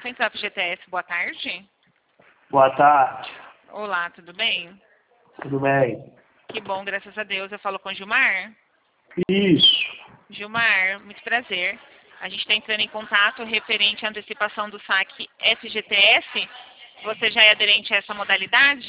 Central FGTS, boa tarde. Boa tarde, Olá, tudo bem? tudo bem? Que bom, graças a Deus. Eu falo com o Gilmar. Isso. Gilmar, muito prazer. A gente está entrando em contato referente à antecipação do saque FGTS. Você já é aderente a essa modalidade?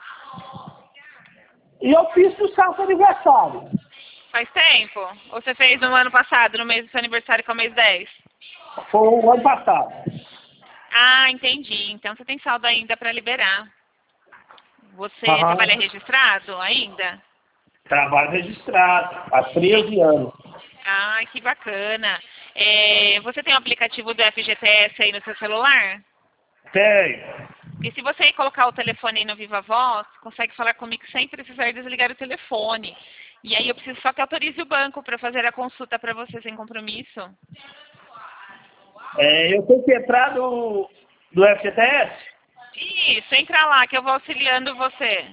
E eu fiz pro seu aniversário. Faz tempo? Ou você fez no ano passado, no mês do seu aniversário, que é o mês 10? Foi o ano passado. Ah, entendi. Então você tem saldo ainda para liberar. Você Aham. trabalha registrado ainda? Trabalho registrado, há 13 anos. Ah, que bacana. Você tem o aplicativo do FGTS aí no seu celular? Tenho. E se você colocar o telefone aí no Viva Voz, consegue falar comigo sem precisar desligar o telefone. E aí eu preciso só que autorize o banco para fazer a consulta para você sem compromisso. Eu tenho que entrar do FGTS? Isso, entra lá que eu vou auxiliando você.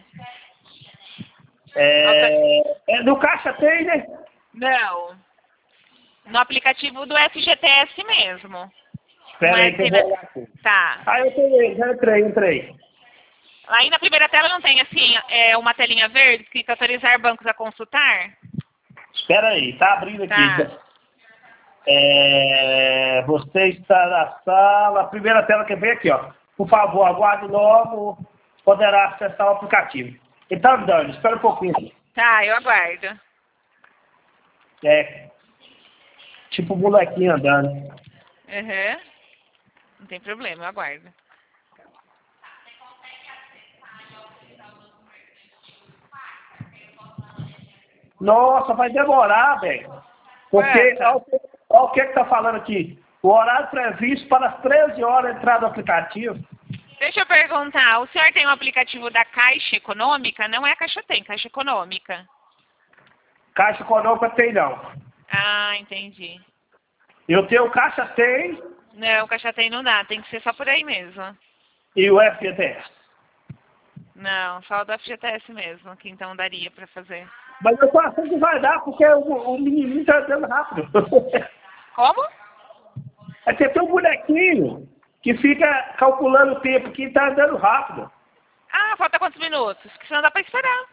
No Caixa tem, né? Não, no aplicativo do FGTS mesmo. Espera Não é aí que eu assim, vou né? olhar aqui. Tá. Eu tenho, já entrei. Aí na primeira tela não tem assim, uma telinha verde escrito autorizar bancos a consultar? Espera aí, tá abrindo aqui. Tá. Você está na sala, a primeira tela que vem aqui, ó. Por favor, aguarde logo, poderá acessar o aplicativo. Ele tá andando, espera um pouquinho. Tá, eu aguardo. Tipo um molequinho andando. Uhum. Não tem problema, eu aguardo. Nossa, vai demorar, velho. Porque, Quanto? olha o que tá falando aqui. O horário previsto para as 13 horas entrar no aplicativo. Deixa eu perguntar, o senhor tem um aplicativo da Caixa Econômica? Não é a Caixa Tem, Caixa Econômica. Caixa Econômica tem não. Ah, entendi. Eu tenho o Caixa Tem Não, Caixa Tem não dá, tem que ser só por aí mesmo. e o FGTS. Não, só o da FGTS mesmo, que então daria pra fazer. Mas eu tô achando que vai dar, porque o menininho tá andando rápido. Como? É que tem um bonequinho que fica calculando o tempo que tá andando rápido. Ah, falta quantos minutos? Porque senão dá pra esperar.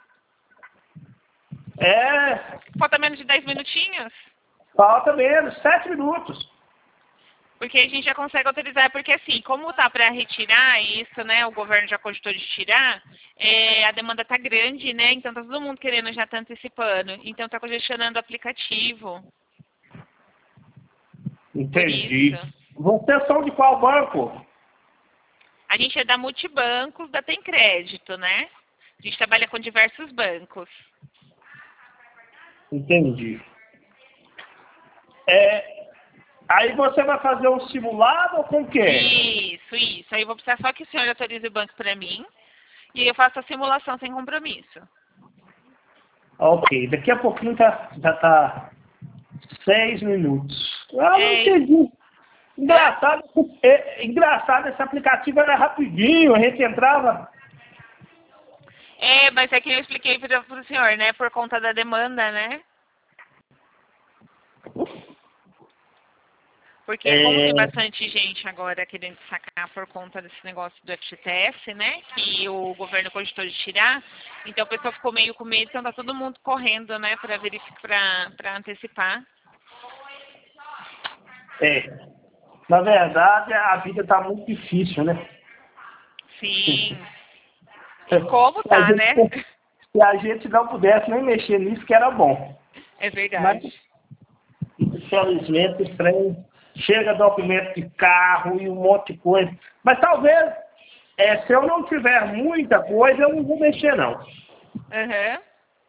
Falta menos de 10 minutinhos? Falta menos, 7 minutos. Porque a gente já consegue autorizar, porque assim, como tá para retirar isso, né, o governo já cogitou de tirar, a demanda tá grande, né, então tá todo mundo querendo já tá antecipando, então tá congestionando o aplicativo. Entendi. Por isso. Vocês são de qual banco? A gente é da Multibancos, da Tem Crédito, né? A gente trabalha com diversos bancos. Entendi. Aí você vai fazer um simulado ou com o quê? Isso. Aí eu vou precisar só que o senhor autorize o banco para mim e eu faço a simulação sem compromisso. Ok, daqui a pouquinho já tá 6 minutos. Não entendi. Engraçado, esse aplicativo era rapidinho, a gente entrava. Mas é que eu expliquei para o senhor, né, por conta da demanda, né? Porque como tem bastante gente agora querendo sacar por conta desse negócio do FGTS, né? Que o governo cogitou de tirar, então o pessoal ficou meio com medo, então tá todo mundo correndo, né, para verificar, para antecipar. Na verdade, a vida tá muito difícil, né? Sim. Como tá, né? Se a gente não pudesse nem mexer nisso, que era bom. É verdade. Mas, infelizmente, o trem chega documento de carro e um monte de coisa. Mas talvez, se eu não tiver muita coisa, eu não vou mexer, não. Uhum.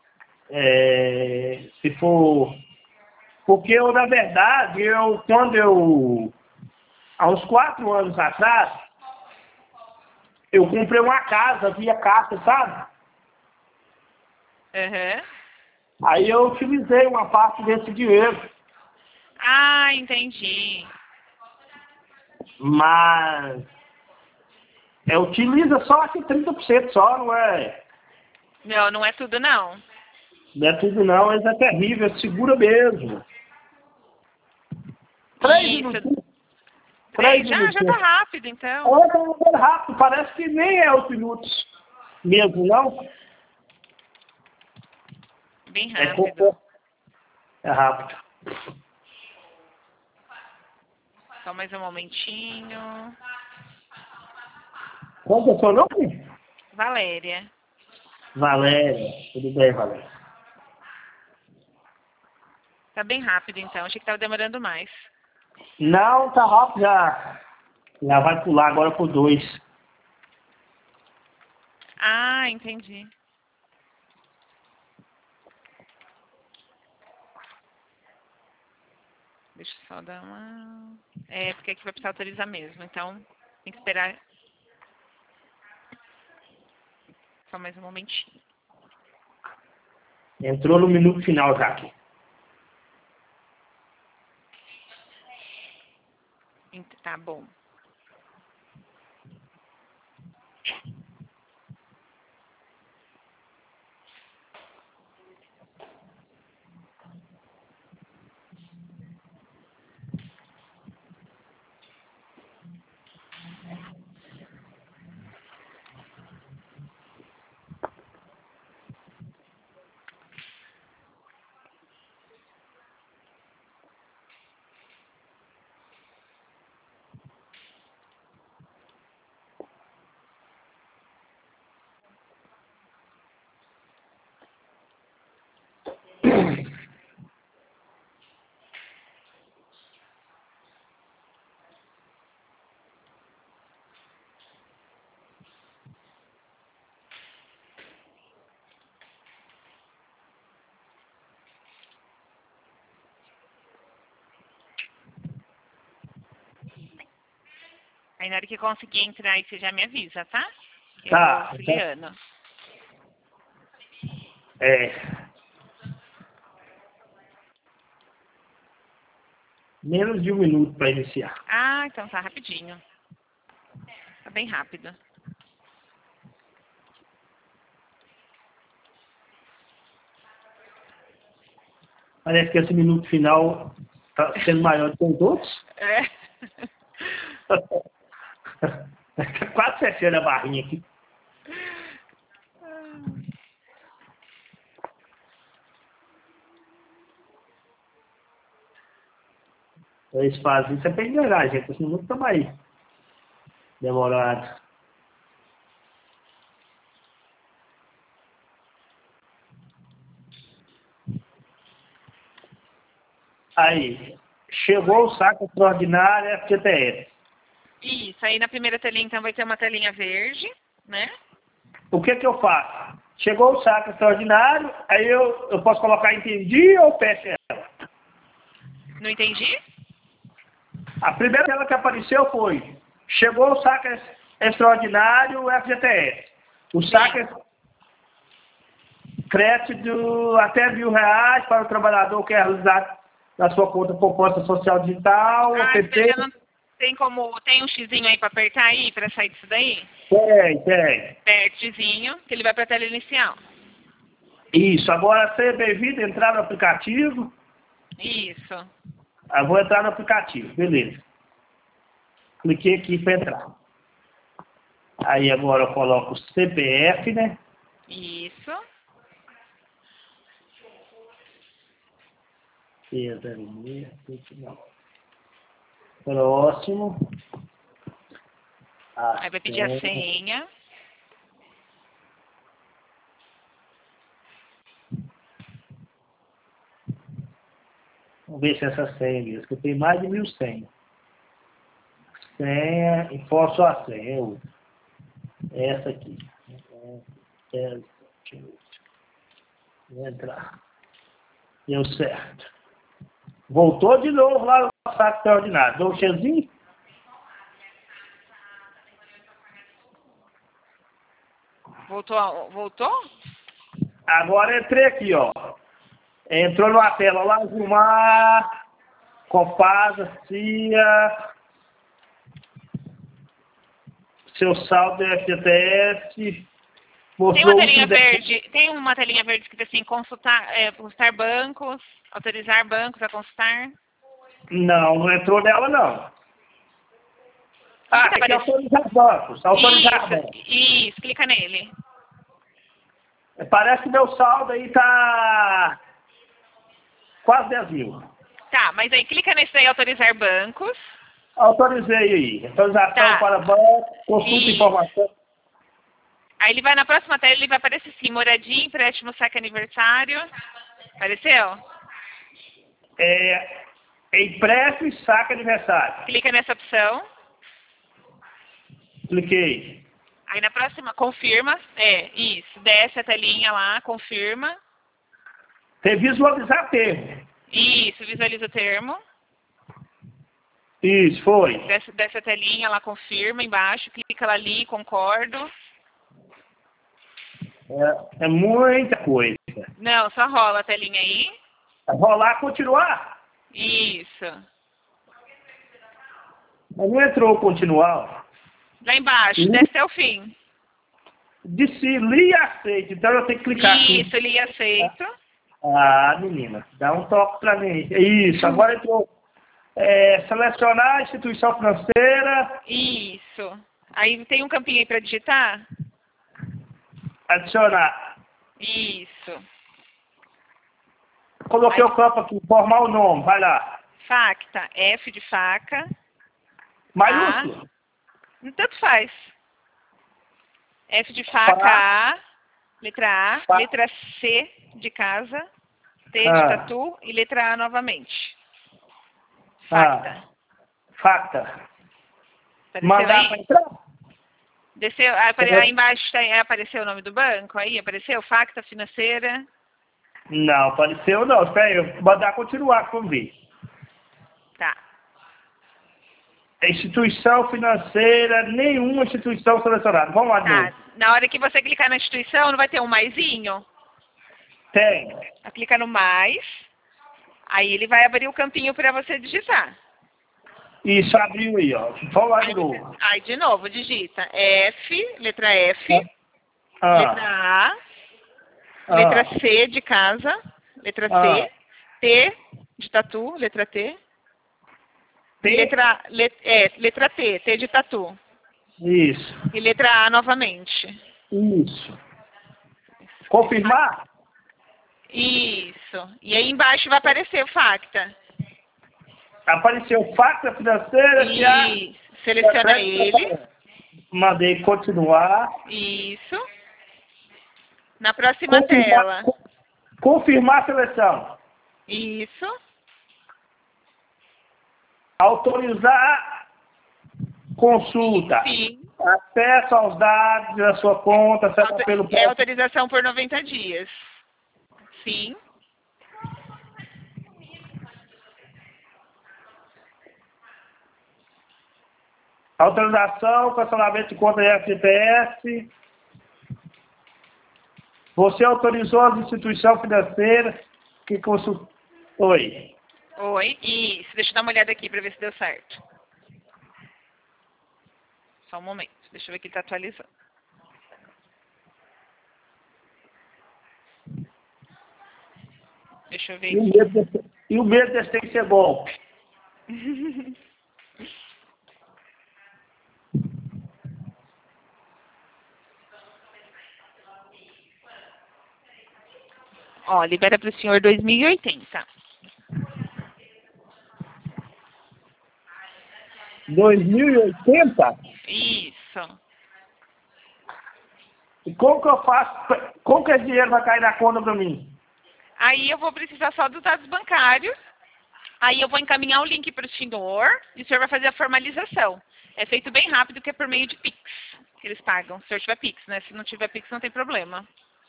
Se for... Porque eu, na verdade, há uns 4 anos atrás, eu comprei uma casa via Caixa, sabe? Uhum. Aí eu utilizei uma parte desse dinheiro. Ah, entendi. Mas utiliza só aqui 30% só, não é? Não, não é tudo não. Não é tudo não, mas é terrível, segura mesmo. 3 minutinhos. 3 Já minutos. tá rápido, então. Olha, tá rápido, parece que nem é 8 minutos mesmo, não? Bem É rápido. pouco. É rápido. Só mais um momentinho. Qual que é o seu nome? Valéria. Valéria. Tudo bem, Valéria? Tá bem rápido, então. Achei que tava demorando mais. Não, tá rápido já. Já vai pular agora pro 2. Ah, entendi. Deixa eu só dar uma... É, porque aqui vai precisar autorizar mesmo. Então, tem que esperar só mais um momentinho. Entrou no minuto final já aqui. Tá bom. Aí na hora que conseguir entrar aí, você já me avisa, tá? Eu Tá. vou auxiliando. É. Menos de 1 minuto para iniciar. Ah, então tá rapidinho. Tá bem rápido. Parece que esse minuto final está sendo maior do que os outros. É. Tá quase fechando a barrinha aqui. Eles fazem isso é para melhorar, gente. Esse minuto tá mais demorado. Aí, chegou o saco extraordinário FGTS. Isso, aí na primeira telinha, então, vai ter uma telinha verde, né? O que eu faço? Chegou o saco extraordinário, aí eu posso colocar entendi ou fecho ela? Não entendi? A primeira tela que apareceu foi, chegou o saco extraordinário FGTS. O saco crédito até R$1.000 para o trabalhador que é realizado na sua conta poupança social digital, Ah, APP. não tem como... Tem um xizinho aí pra apertar aí, pra sair disso daí? Tem. Apertezinho, que ele vai pra tela inicial. Isso, agora seja bem-vindo, entrar no aplicativo. Isso. Eu vou entrar no aplicativo, beleza. Cliquei aqui para entrar. Aí agora eu coloco o CPF, né? Isso. Próximo. Aí vai pedir a senha. Vamos ver se essa senha mesmo, que eu tenho mais de 1.000 senhas. Senha, enforço a senha. Essa aqui. Vou entrar. Deu certo. Voltou de novo lá no saco extraordinário. Deu um chezinho. Voltou? Agora entrei aqui, ó. Entrou numa tela lá, Gilmar, Copasa, CIA, seu saldo é FGTS, Tem uma mostrou telinha verde, tem uma telinha verde que diz assim, consultar bancos, autorizar bancos a consultar. Não entrou nela não. aqui aparecer. autorizar bancos. Autorizar bancos. Isso, clica nele. Parece que meu saldo aí tá quase 10 mil. Tá, mas aí clica nesse aí, autorizar bancos. Autorizei aí. Autorização Tá. para banco, consulta Isso. informação. Aí ele vai na próxima tela, ele vai aparecer assim, moradia, empréstimo, saque aniversário. Apareceu? Empréstimo e saque aniversário. Clica nessa opção. Cliquei. Aí na próxima, confirma. Isso. Desce a telinha lá, confirma. Tem visualizar termo. Isso, visualiza o termo. Isso, foi. Desce a telinha lá, confirma embaixo. Clica lá ali, concordo. É muita coisa. Não, só rola a telinha aí. Rolar, continuar. Isso. Mas não entrou continuar. Lá embaixo, desce até o fim. Disse li e aceito. Então eu tenho que clicar aqui. Isso, ele aceito. Ah, menina, dá um toque pra mim. Isso, agora entrou. Selecionar a instituição financeira. Isso. Aí tem um campinho aí para digitar? Adicionar. Isso. Coloquei Aí. o campo aqui, formar o nome, vai lá. Facta, F de faca. Maiúsculo. Tanto faz. F de faca, A, letra A, letra C de casa, T de tatu e letra A novamente. Facta. Facta. Apareceu Mandar aí? para entrar? Desceu, aí embaixo apareceu o nome do banco? Aí apareceu? Facta financeira. Não, apareceu não. Espera aí, eu vou mandar continuar, vamos ver. Tá. Instituição financeira, nenhuma instituição selecionada. Vamos lá, de Tá. novo. Na hora que você clicar na instituição, não vai ter um maisinho? Tem. Clica no mais. Aí ele vai abrir o campinho para você digitar. Isso, abriu aí, ó. Vamos lá de novo. Aí de novo, digita F, letra F, letra A, letra C de casa, letra C, T de tatu, letra T. T? Letra T, T de tatu. Isso. E letra A novamente. Isso. Confirmar? Isso. E aí embaixo vai aparecer o Facta. Apareceu Facta financeira. Isso. Seleciona ele. Mandei continuar. Isso. Na próxima tela. Confirmar a seleção. Isso. Autorizar consulta. Sim. Acesso aos dados da sua conta, acesso pelo É autorização por 90 dias. Sim. Autorização, cancelamento de conta FGTS. Você autorizou as instituições financeiras que consultou. Oi. Oi. Isso. Deixa eu dar uma olhada aqui para ver se deu certo. Só um momento. Deixa eu ver que está atualizando. Deixa eu ver aqui. E o medo desse tem que ser bom. Ó, libera para o senhor 2080. 2080? Isso. E como que eu faço? Como que esse dinheiro vai cair na conta para mim? Aí eu vou precisar só dos dados bancários. Aí eu vou encaminhar o link para o senhor e o senhor vai fazer a formalização. É feito bem rápido, que é por meio de Pix que eles pagam. Se o senhor tiver Pix, né? Se não tiver Pix, não tem problema.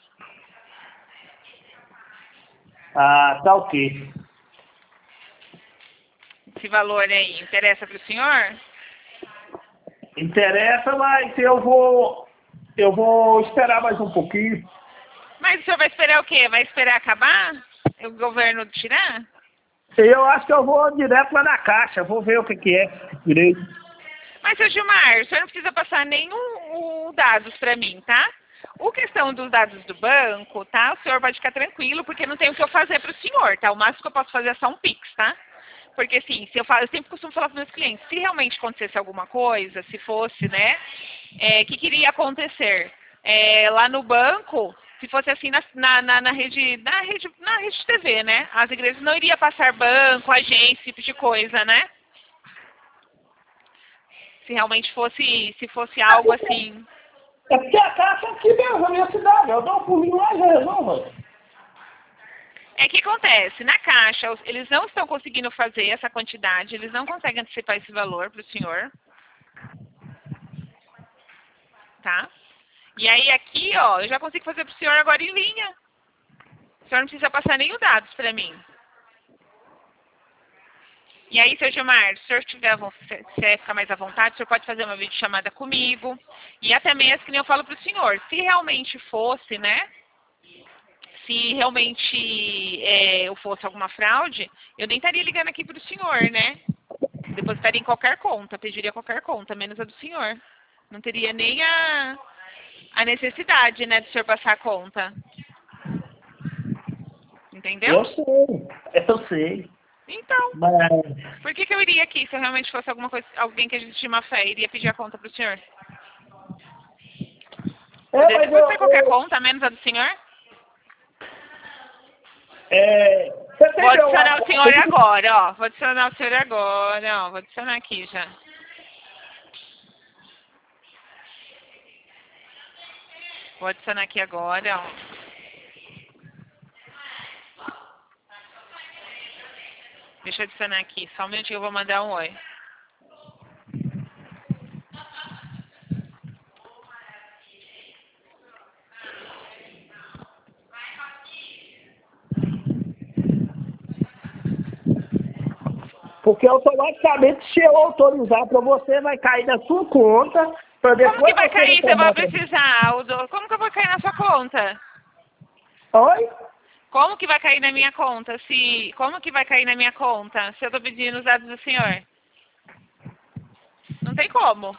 Ah, tá ok. Esse valor aí interessa para o senhor? Interessa, mas eu vou esperar mais um pouquinho. Mas o senhor vai esperar o quê? Vai esperar acabar? O governo tirar? Eu acho que eu vou direto lá na caixa, vou ver o que é direito. Mas, seu Gilmar, o senhor não precisa passar nenhum dados para mim, tá? O questão dos dados do banco, tá? O senhor pode ficar tranquilo, porque não tem o que eu fazer para o senhor, tá? O máximo que eu posso fazer é só um Pix, tá? Porque assim, se eu falo, eu sempre costumo falar para meus clientes, se realmente acontecesse alguma coisa, se fosse, né, que queria acontecer lá no banco, se fosse assim na rede de TV, né? As igrejas não iriam passar banco, agência, esse tipo de coisa, né? Se realmente fosse, se fosse algo assim. É porque a caixa é aqui mesmo, na minha cidade. Eu dou um pulinho lá e já resolvo. É que acontece, na caixa, eles não estão conseguindo fazer essa quantidade, eles não conseguem antecipar esse valor para o senhor. Tá? E aí aqui, ó, eu já consigo fazer para o senhor agora em linha. O senhor não precisa passar nenhum dados para mim. E aí, seu Gilmar, se o senhor se ficar mais à vontade, o senhor pode fazer uma videochamada comigo. E até mesmo, que nem eu falo para o senhor, se realmente fosse, né? Se realmente eu fosse alguma fraude, eu nem estaria ligando aqui para o senhor, né? Depositaria em qualquer conta, pediria qualquer conta, menos a do senhor. Não teria nem a necessidade, né, do senhor passar a conta. Entendeu? Eu sei. Eu sei. Então, Mas... por que eu iria aqui se eu realmente fosse alguma coisa, alguém que a gente tinha má fé, iria pedir a conta para o senhor? Poderia mas depositar qualquer conta, menos a do senhor? você Vou tem meu adicionar o senhor WhatsApp? agora, ó. Vou adicionar o senhor agora, ó. Vou adicionar aqui já. Vou adicionar aqui agora, ó. Deixa eu adicionar aqui. Só um minutinho que eu vou mandar um oi. Porque automaticamente, se eu autorizar para você, vai cair na sua conta. Para depois Como que vai você cair? Você vai reclamar pra mim. precisar, Aldo. Como que eu vou cair na sua conta? Oi? Como que vai cair na minha conta? Como que vai cair na minha conta se eu tô pedindo os dados do senhor? Não tem como.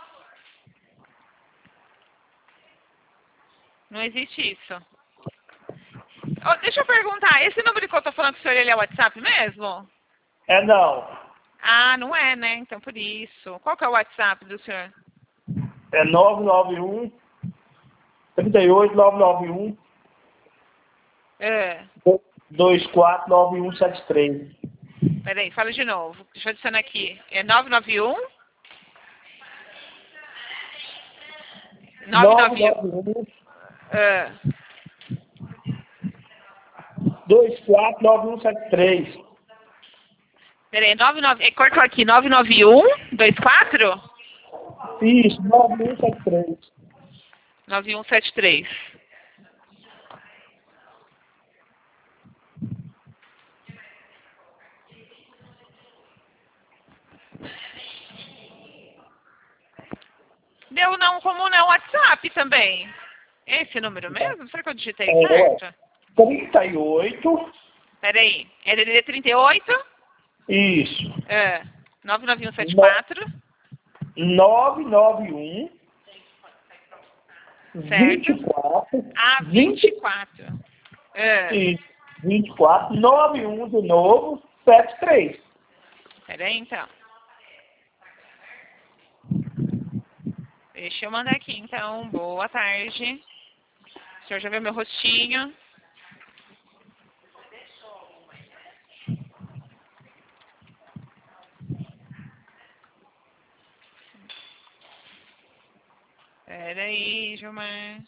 Não existe isso. Ô, deixa eu perguntar, esse número que eu tô falando pro senhor, ele é o WhatsApp mesmo? Não. Ah, não é, né? Então por isso. Qual que é o WhatsApp do senhor? É 991 38991 É. 249173. Peraí, fala de novo. Deixa eu adicionar aqui. É 991? 991. 991 É. 249173. Peraí, 99. Cortou aqui. 991 24? Isso, 9173. 9173. Deu não, como não, WhatsApp também. Esse número mesmo? Será que eu digitei certo? 38. Peraí. É DDD 38? Isso. É. 99174. 991 Certo. 24 Ah, 20 24. É. Isso. 24 91 de novo 73. Peraí, então. Deixa eu mandar aqui, então. Boa tarde. O senhor já viu meu rostinho? Peraí, Gilmar.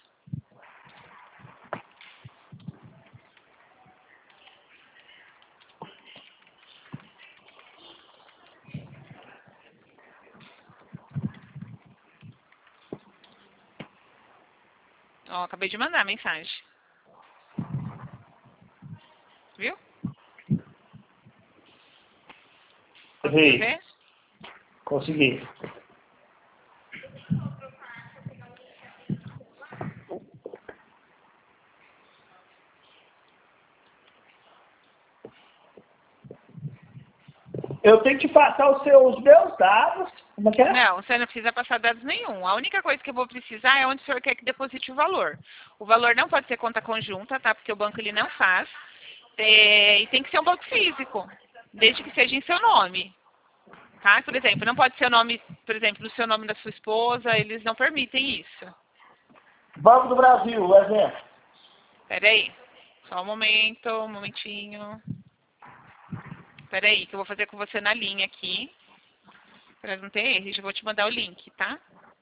Ó, acabei de mandar a mensagem. Viu? Conseguiu ver? Consegui. Eu tenho que passar os meus dados. Como é que é? Não, você não precisa passar dados nenhum. A única coisa que eu vou precisar é onde o senhor quer que deposite o valor. O valor não pode ser conta conjunta, tá? Porque o banco ele não faz. E tem que ser um banco físico. desde que seja em seu nome. Tá? Por exemplo, não pode ser o nome, por exemplo, no seu nome da sua esposa, eles não permitem isso. Banco do Brasil, o exemplo. Pera aí, só um momentinho. Pera aí, que eu vou fazer com você na linha aqui, para não ter erro. Já vou te mandar o link, tá?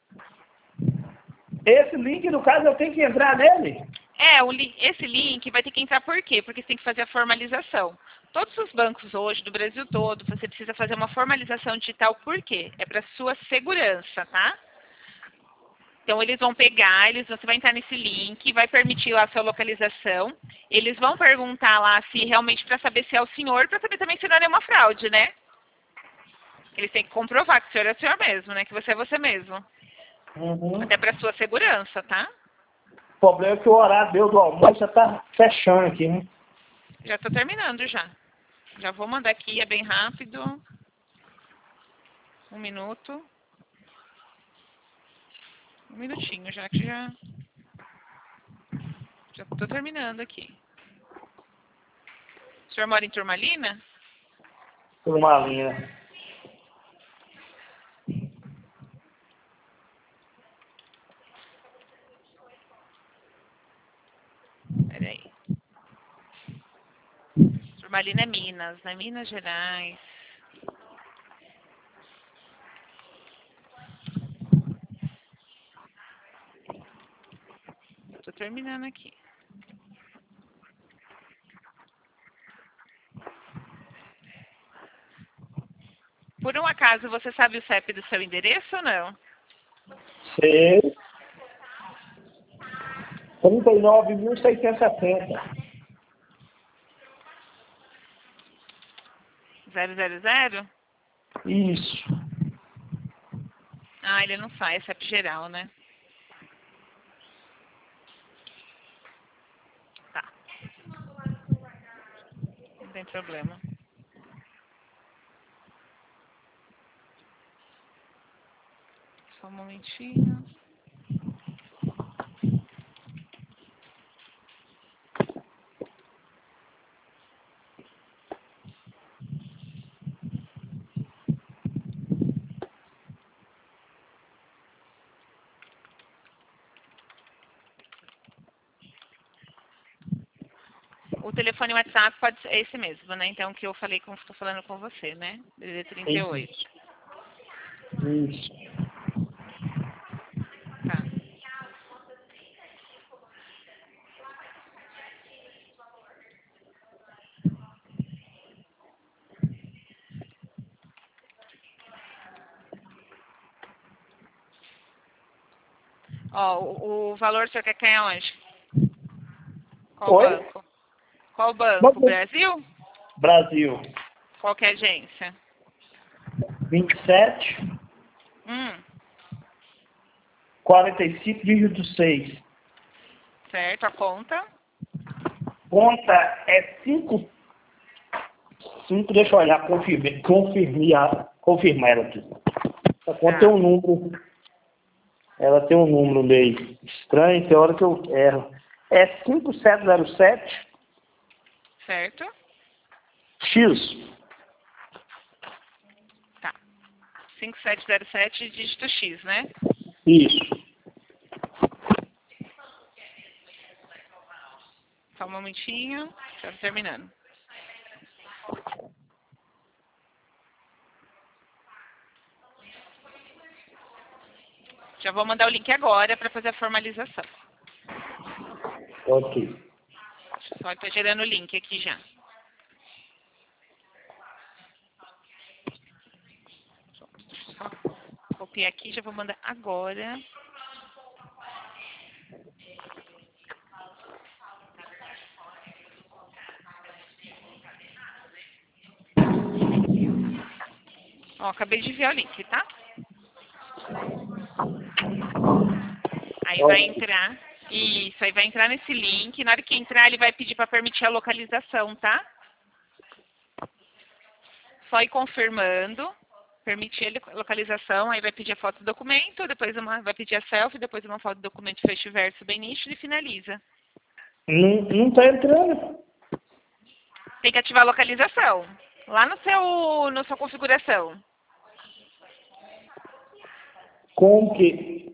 Esse link, no caso, eu tenho que entrar nele? Esse link vai ter que entrar por quê? Porque você tem que fazer a formalização. Todos os bancos hoje, do Brasil todo, você precisa fazer uma formalização digital, por quê? É para sua segurança, tá? Então, eles vão pegar, você vai entrar nesse link, vai permitir lá a sua localização. Eles vão perguntar lá se realmente, para saber se é o senhor, para saber também se não é nenhuma fraude, né? Eles têm que comprovar que o senhor é o senhor mesmo, né? Que você é você mesmo. Uhum. Até para sua segurança, tá? O problema é que o horário do almoço já tá fechando aqui, né? Já estou terminando já. Já vou mandar aqui, é bem rápido. 1 minuto. 1 minutinho, já que já estou terminando aqui. O senhor mora em Turmalina? Turmalina. Peraí. Turmalina é Minas, né? Minas Gerais. Estou terminando aqui. Por um acaso, você sabe o CEP do seu endereço ou não? Sei. 39.670. 000? Isso. Ah, ele não sai, é CEP geral, né? Tá, não tem problema. Só um momentinho. O telefone WhatsApp pode ser esse mesmo, né? Então, que eu falei como estou falando com você, né? DDD 38. Isso. Tá. Ó, o valor o senhor quer cair aonde? Qual Oi? banco? Qual banco? Brasil? Brasil. Qual que é a agência? 27, 45, dígito 6. Certo, a conta. Conta é 5, deixa eu olhar, confirmar ela aqui. A conta tem um número, ela tem um número meio estranho, tem hora que eu erro. É 5707 Certo? X. Tá. 5707, dígito X, né? Isso. Só um momentinho. Já tô terminando. Já vou mandar o link agora para fazer a formalização. Ok. Só estou gerando o link aqui já. Só copiar aqui, já vou mandar agora. Ó, acabei de enviar o link, tá? Aí vai entrar. Isso, aí vai entrar nesse link. Na hora que entrar, ele vai pedir para permitir a localização, tá? Só ir confirmando. Permitir a localização, aí vai pedir a foto do documento, depois vai pedir a selfie, depois uma foto do documento fecho e verso bem nítido e finaliza. Não tá entrando. Tem que ativar a localização. Lá no sua configuração. Com que?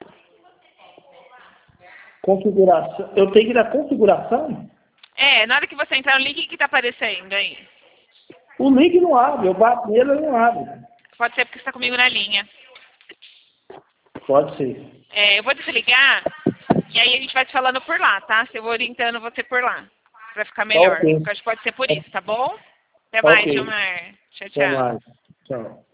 Configuração. Eu tenho que ir na configuração? Na hora que você entrar no link que tá aparecendo aí. O link não abre, eu bato nele e não abre. Pode ser porque você está comigo na linha. Pode ser. Eu vou desligar e aí a gente vai te falando por lá, tá? Eu vou orientando você por lá. Pra ficar melhor. Ok. Acho que pode ser por isso, tá bom? Até mais, Ok. Gilmar. Tchau, Até tchau. mais. Tchau.